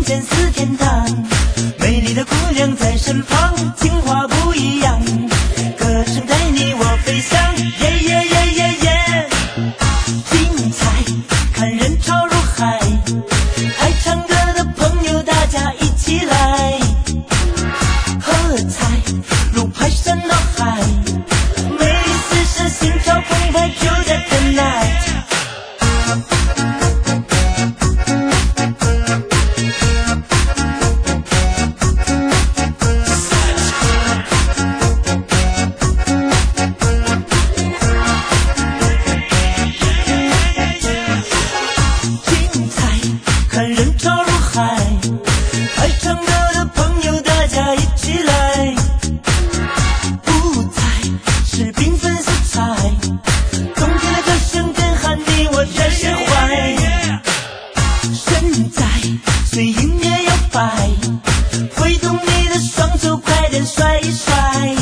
人间似天堂，美丽的姑娘在身旁，情话不一样，歌声带你我飞翔，耶耶耶耶耶！精彩，看人潮如海，爱唱歌的朋友大家一起来，喝彩如排山倒海，美丽四射，心潮澎湃，就在 tonight。看人潮如海，爱唱歌的朋友大家一起来，舞台是缤纷色彩，动听的歌声震撼你我全释怀，身在随音乐摇摆，挥动你的双手，快点甩一甩。